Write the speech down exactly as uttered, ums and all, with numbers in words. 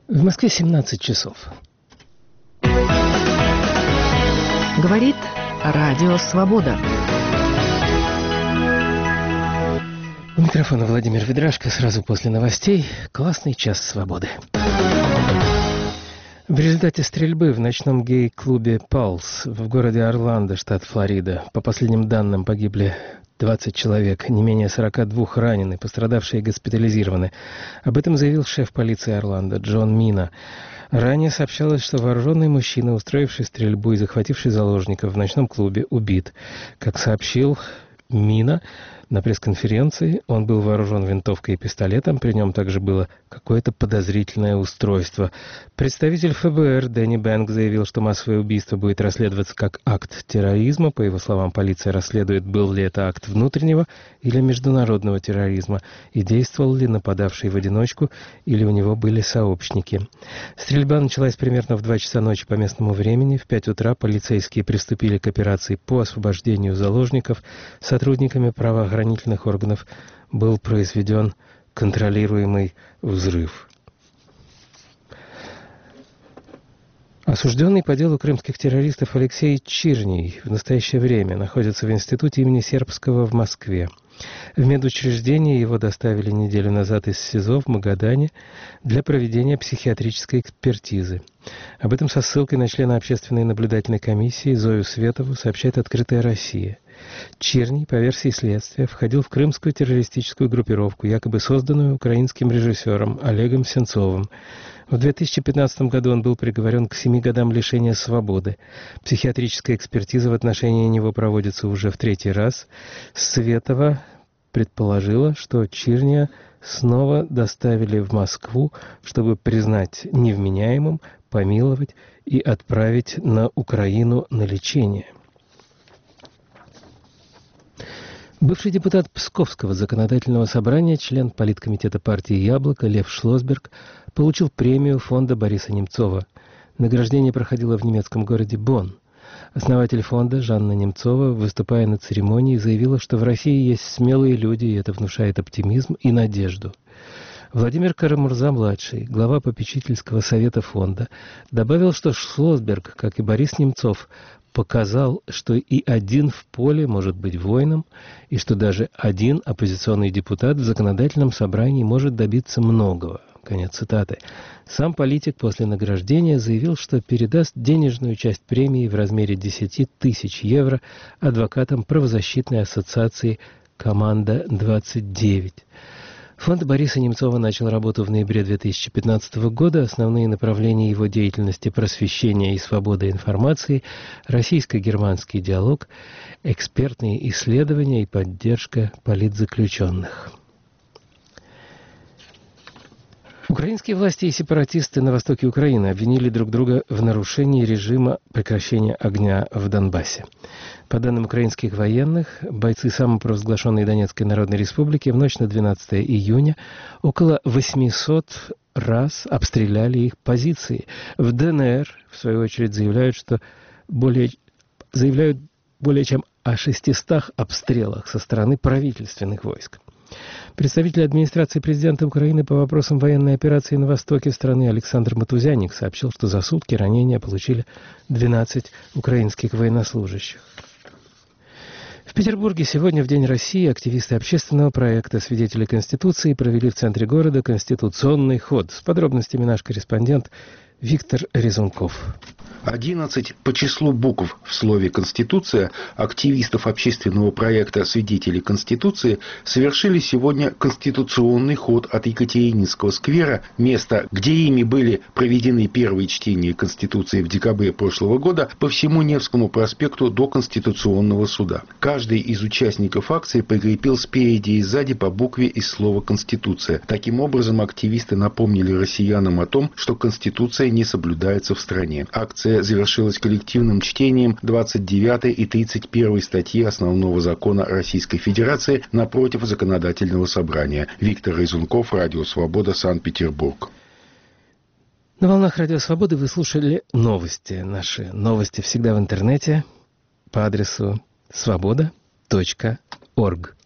В Москве семнадцать часов. Говорит Радио Свобода. У микрофона Владимир Ведрашко. Сразу после новостей классный час свободы. В результате стрельбы в ночном гей-клубе «Палс» в городе Орландо, штат Флорида, по последним данным, погибли двадцать человек, не менее сорок два ранены, пострадавшие госпитализированы. Об этом заявил шеф полиции Орландо Джон Мина. Ранее сообщалось, что вооруженный мужчина, устроивший стрельбу и захвативший заложников в ночном клубе, убит. Как сообщил Мина на пресс-конференции, он был вооружен винтовкой и пистолетом, при нем также было какое-то подозрительное устройство. Представитель эф бэ эр Дэнни Бэнк заявил, что массовое убийство будет расследоваться как акт терроризма. По его словам, полиция расследует, был ли это акт внутреннего или международного терроризма, и действовал ли нападавший в одиночку, или у него были сообщники. Стрельба началась примерно в два часа ночи по местному времени. В пять утра полицейские приступили к операции по освобождению заложников. Сотрудниками правоохранительных Охранительных органов был произведен контролируемый взрыв. Осужденный по делу крымских террористов Алексей Чирний в настоящее время находится в институте имени Сербского в Москве. В медучреждение его доставили неделю назад из СИЗО в Магадане для проведения психиатрической экспертизы. Об этом со ссылкой на члена общественной наблюдательной комиссии Зою Светову сообщает «Открытая Россия». Чирний, по версии следствия, входил в крымскую террористическую группировку, якобы созданную украинским режиссером Олегом Сенцовым. В две тысячи пятнадцатом году он был приговорен к семи годам лишения свободы. Психиатрическая экспертиза в отношении него проводится уже в третий раз. Светова предположила, что Чирния снова доставили в Москву, чтобы признать невменяемым, помиловать и отправить на Украину на лечение. Бывший депутат Псковского законодательного собрания, член политкомитета партии «Яблоко» Лев Шлосберг получил премию фонда Бориса Немцова. Награждение проходило в немецком городе Бонн. Основатель фонда Жанна Немцова, выступая на церемонии, заявила, что в России есть смелые люди, и это внушает оптимизм и надежду. Владимир Карамурза-младший, глава попечительского совета фонда, добавил, что Шлосберг, как и Борис Немцов, показал, что и один в поле может быть воином, и что даже один оппозиционный депутат в законодательном собрании может добиться многого. Конец цитаты. Сам политик после награждения заявил, что передаст денежную часть премии в размере десять тысяч евро адвокатам правозащитной ассоциации «Команда двадцать девять». Фонд Бориса Немцова начал работу в ноябре две тысячи пятнадцатого года. Основные направления его деятельности — просвещение и свобода информации, российско-германский диалог, экспертные исследования и поддержка политзаключенных. Украинские власти и сепаратисты на востоке Украины обвинили друг друга в нарушении режима прекращения огня в Донбассе. По данным украинских военных, бойцы самопровозглашенной Донецкой Народной Республики в ночь на двенадцатое июня около восьмисот раз обстреляли их позиции. В дэ эн эр, в свою очередь, заявляют, что более, заявляют более чем о шестистах обстрелах со стороны правительственных войск. Представитель администрации президента Украины по вопросам военной операции на востоке страны Александр Матузяник сообщил, что за сутки ранения получили двенадцать украинских военнослужащих. В Петербурге сегодня, в День России, активисты общественного проекта «Свидетели Конституции» провели в центре города конституционный ход. С подробностями наш корреспондент Виктор Резунков. одиннадцать по числу букв в слове «Конституция» активистов общественного проекта «Свидетели Конституции» совершили сегодня конституционный ход от Екатерининского сквера, места, где ими были проведены первые чтения Конституции в декабре прошлого года, по всему Невскому проспекту до Конституционного суда. Каждый из участников акции прикрепил спереди и сзади по букве из слова «Конституция». Таким образом, активисты напомнили россиянам о том, что Конституция не соблюдается в стране. Акция завершилась коллективным чтением двадцать девятой и тридцать первой статьи Основного закона Российской Федерации напротив законодательного собрания. Виктор Резунков, Радио Свобода, Санкт-Петербург. На волнах Радио Свободы вы слушали новости. Наши новости всегда в интернете по адресу свобода точка орг.